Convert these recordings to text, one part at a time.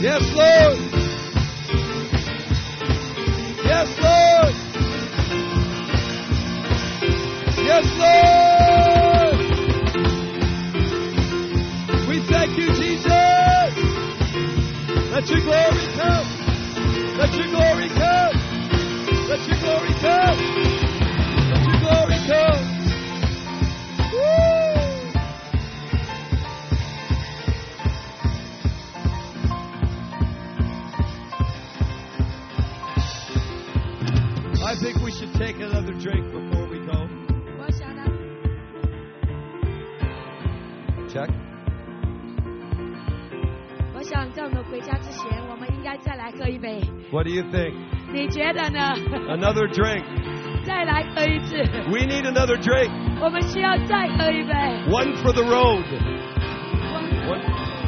Yes, Lord. Yes, Lord. Yes, Lord. We thank you, Jesus. Let your glory come. Let your glory come. Let your glory come. Let your glory come. Woo! I think we should take another drink before we go. 我想呢， Check. 我想在我们回家之前，我们应该再来喝一杯。 What do you think? 你觉得呢？ Another drink. 再来喝一次， We need another drink. 我们需要再喝一杯。 One for the road. One.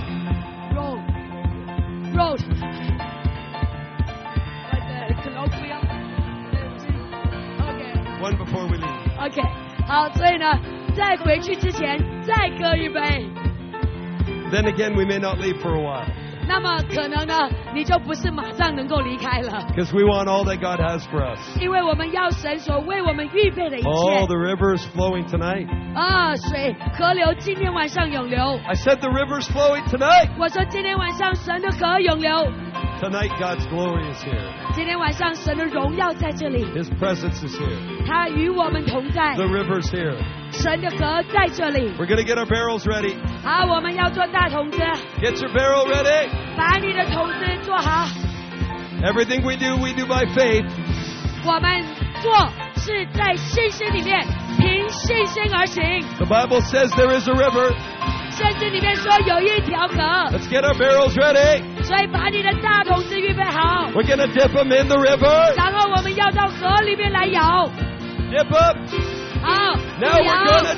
Road。colloquial。OK。 One before we leave. OK， 好，所以呢，在回去之前再喝一杯。 Then again, we may not leave for a while. 那么可能呢，你就不是马上能够离开了， Because we want all that God has for us. 因为我们要神所为我们预备的一 Oh, 切 the river's flowing tonight. 啊，水河流今天晚上涌流。 I said the river's flowing tonight. 我说今天晚上神的河涌流， Tonight, God's glory is here. 今天晚上神的荣耀在这里， His presence is here. 他与我们同在， The river's here. 神的河在这里。 We're going to get our barrels ready. 好，我们要做大桶子， Get your barrel ready. 把你的桶子做好。 Everything we do by faith. 我们做是在信心里面，凭信心而行。 The Bible says there is a river. 圣经里面说有一条河， Let's get our barrels ready. 所以把你的大桶子预备好， We're going to dip them in the river. 然后我们要到河里面来舀。 Dip up. 好， Now we're 舀 going to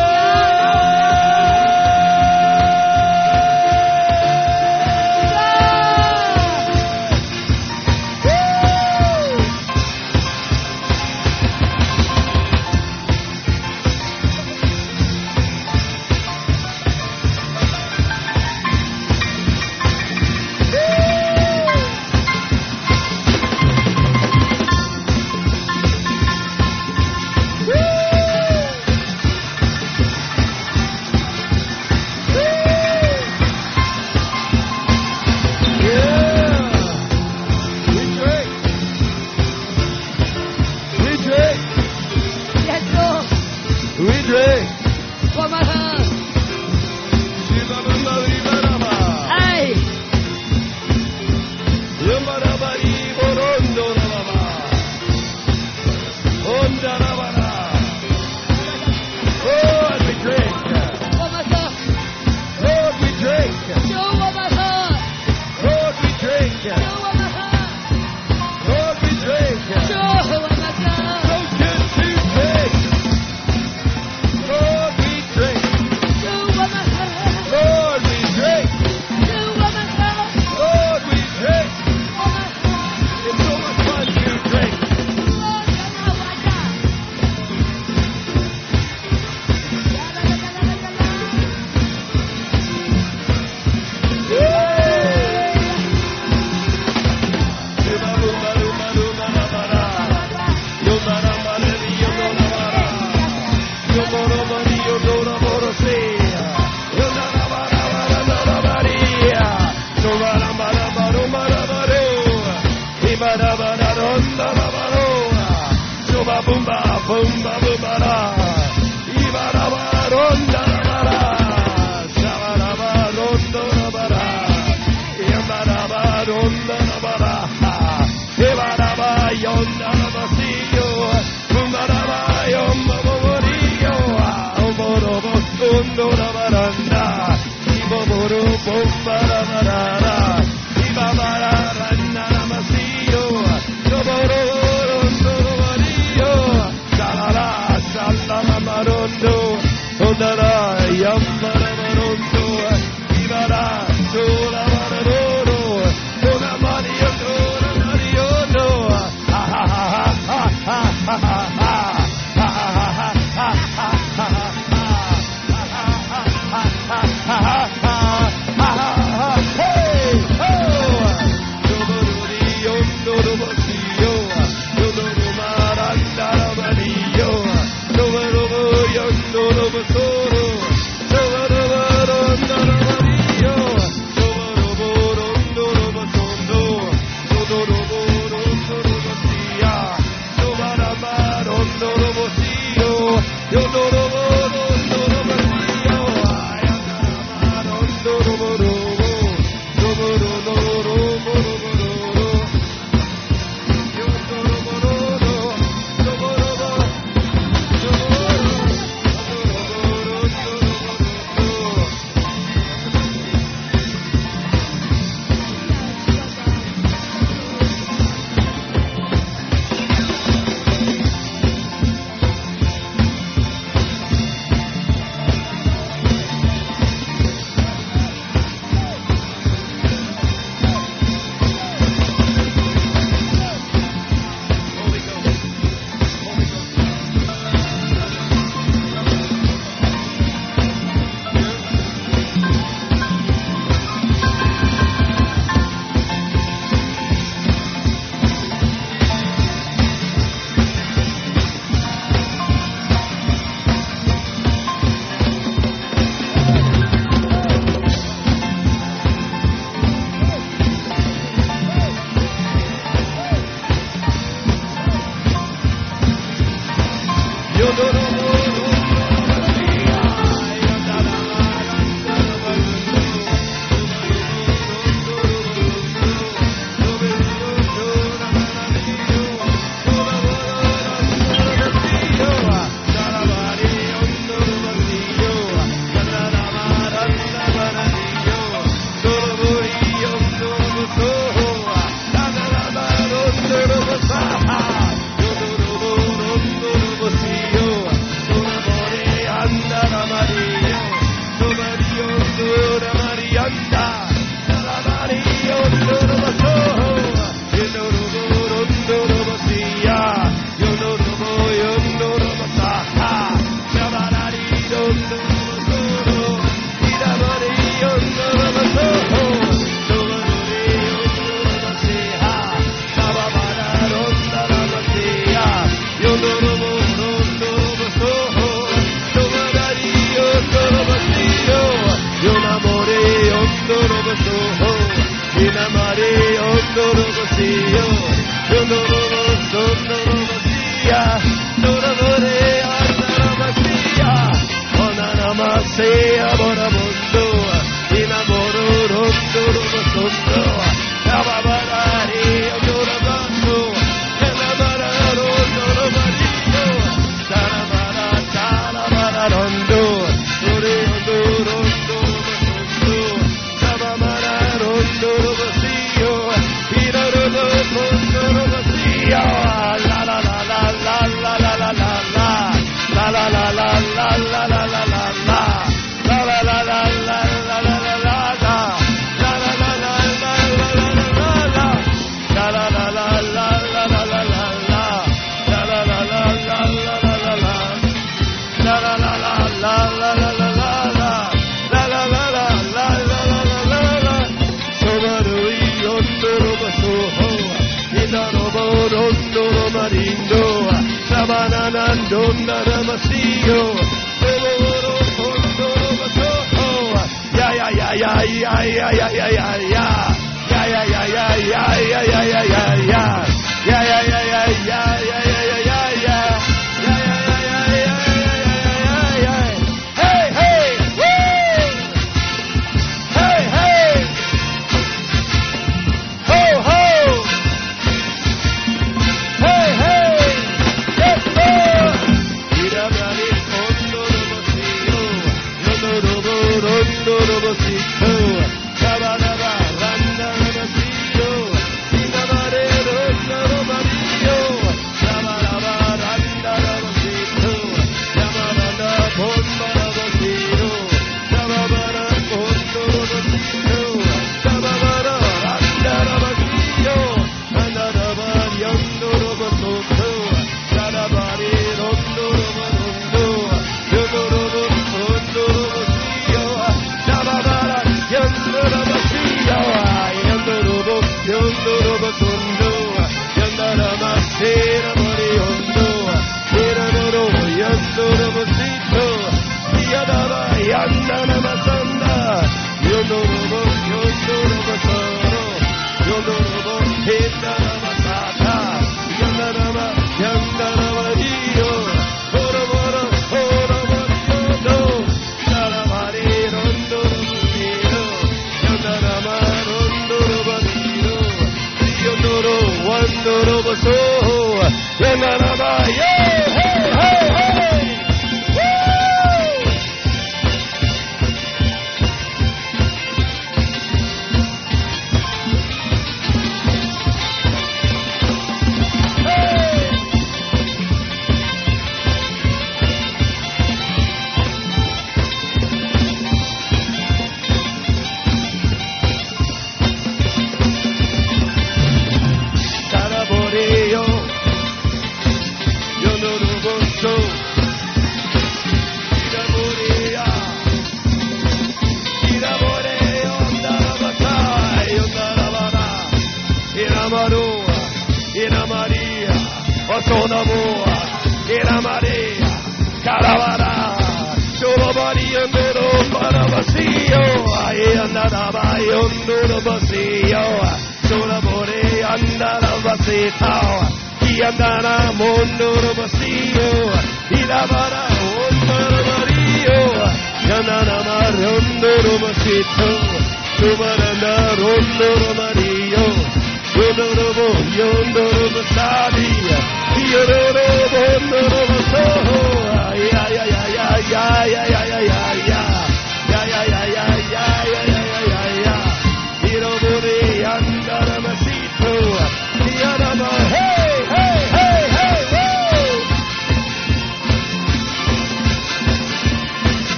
drink. Hey!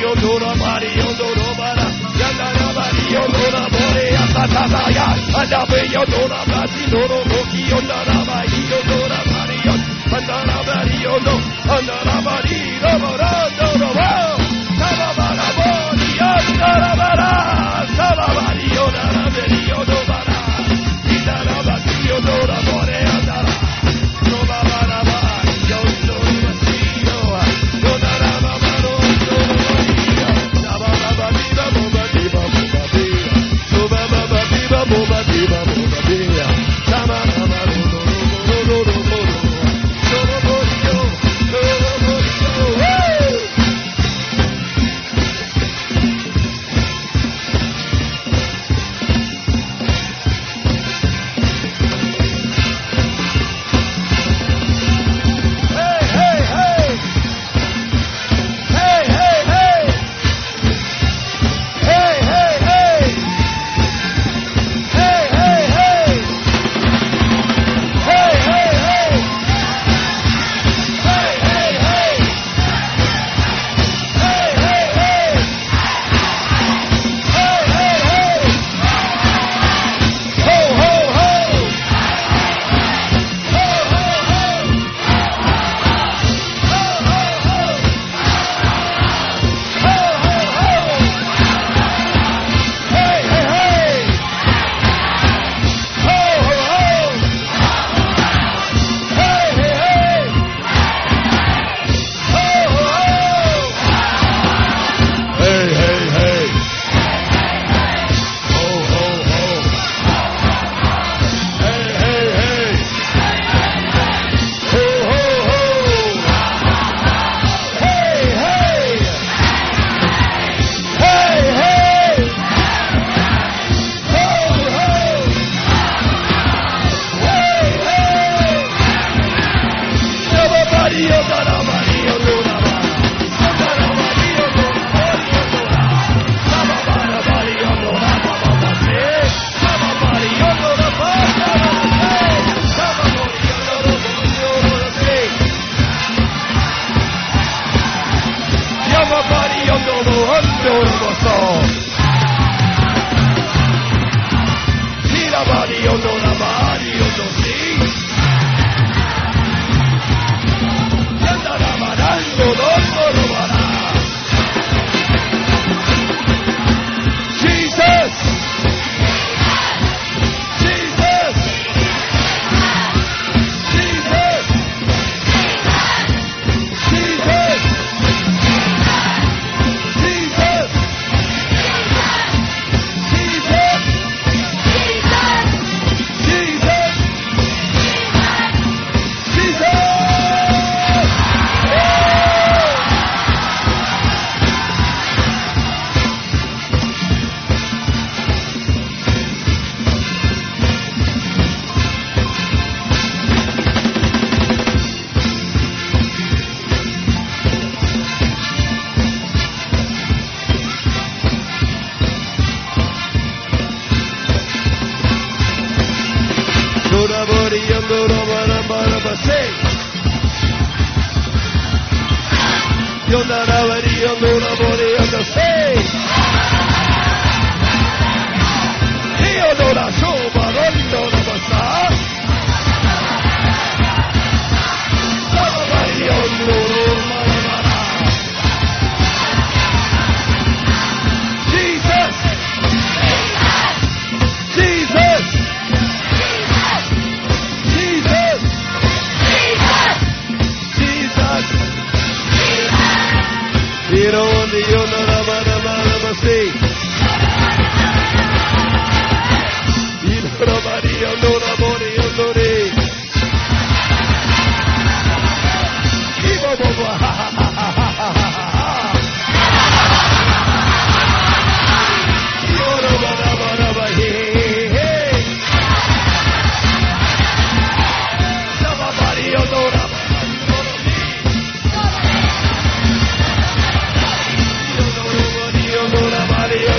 Somebody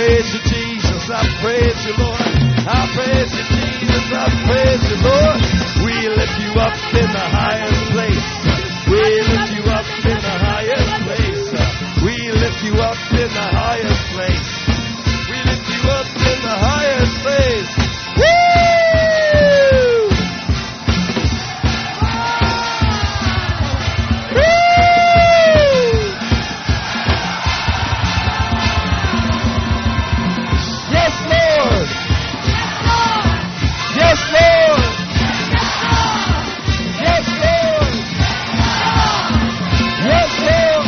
praise you, Jesus. I praise you, Lord. I praise you, Jesus. I praise you, Lord. We lift you up in the highest place. We lift you up in the highest place. We lift you up in the highest place. We lift you up in the highest place. Woo! Woo! Yes, Lord. Yes, Lord. Yes, Lord. Yes, Lord.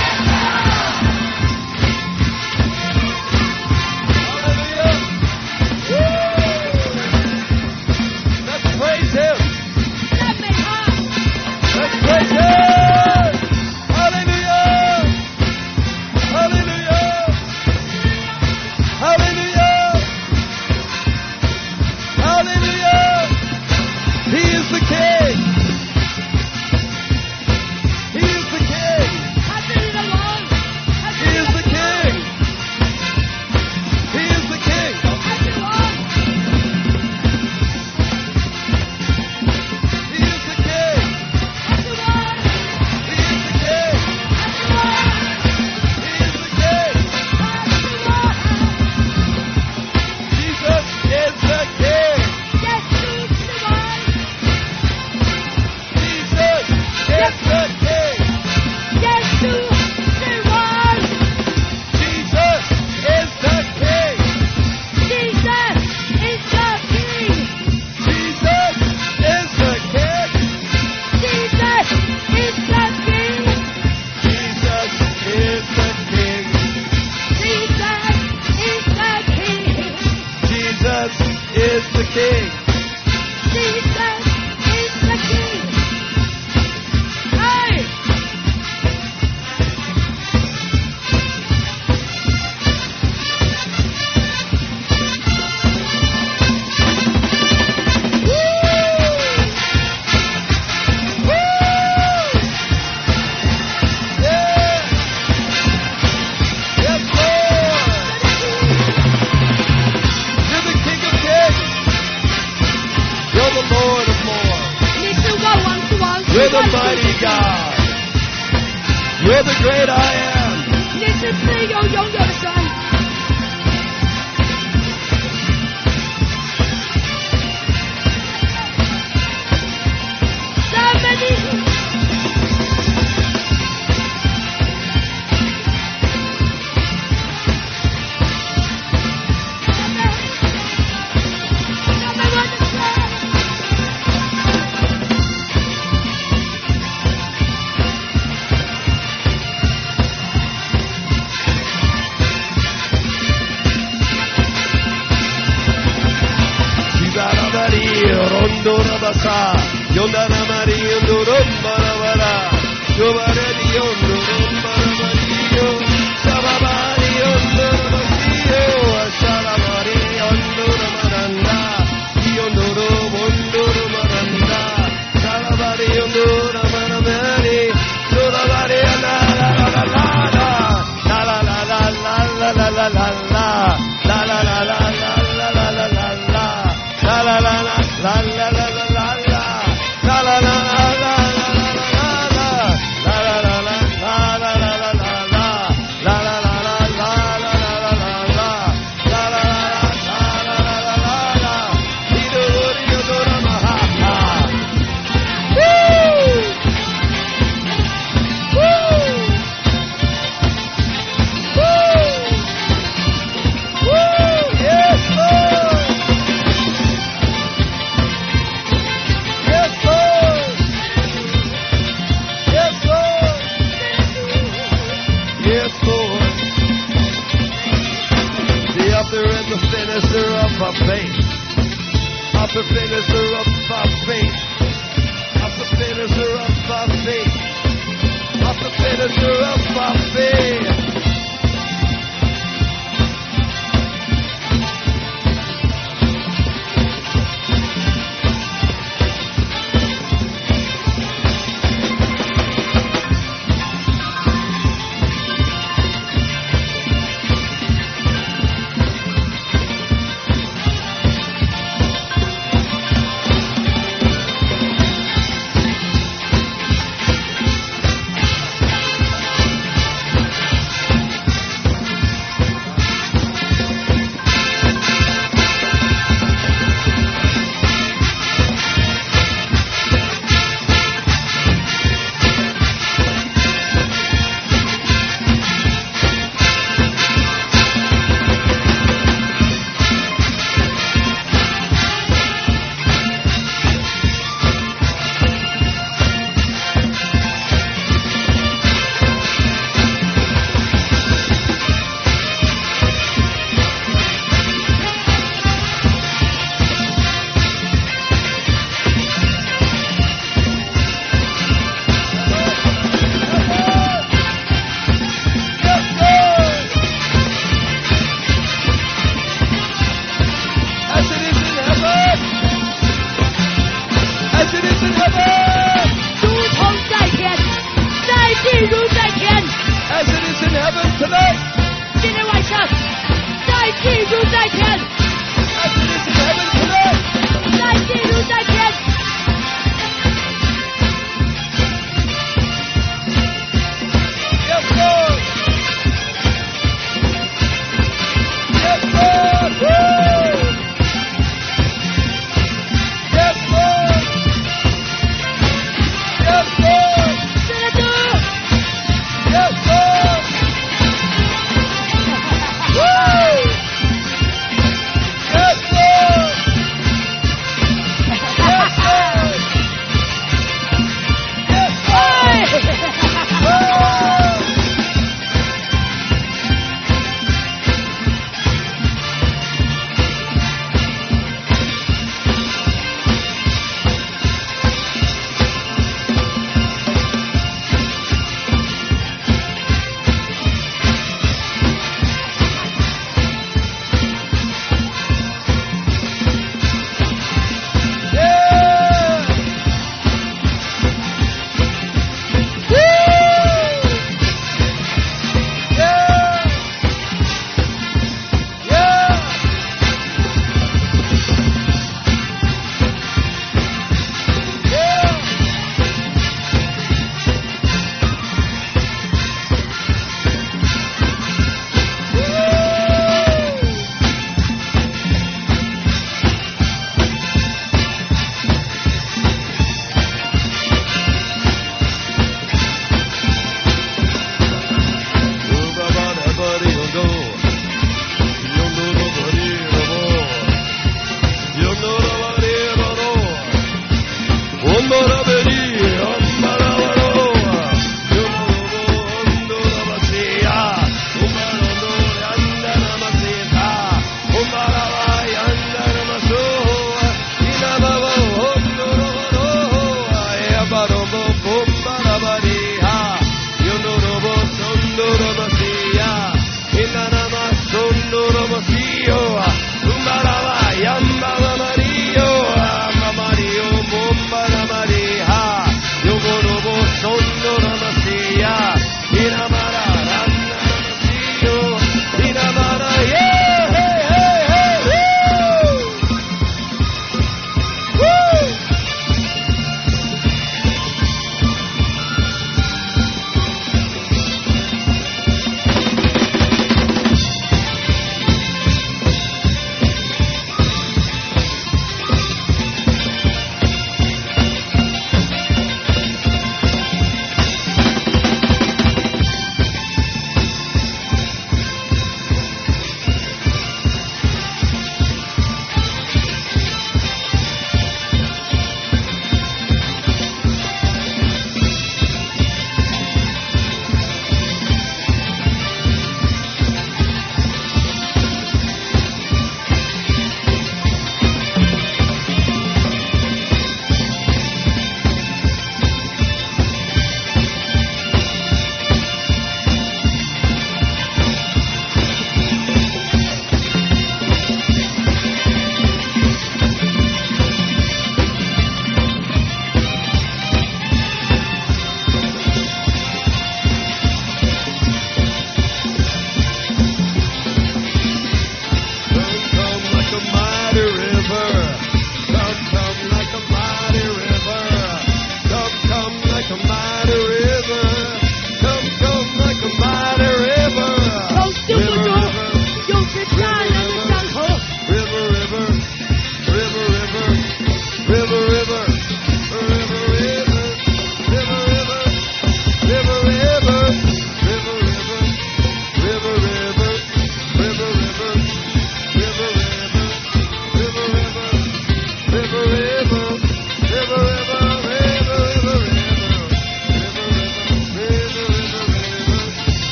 Hallelujah. Woo! Let's praise Him. Let's praise Him. Hallelujah. Hallelujah. Hallelujah. Hallelujah. He is the King. He is the King. He is the King. He is the King. He is the King. He is the King. He is the King. Jesus is the King. Jesus is the King. Jesus is the King. Jesus is the King. Jesus is the King. Jesus is the King. Jesus is the King. Jesus is the King. Hey! You're the mighty God. You're the great I am. 你是自由永有的神。赞美你。 Rondora basa, yondana mari yondorom bara bara, yobare di yondorom bara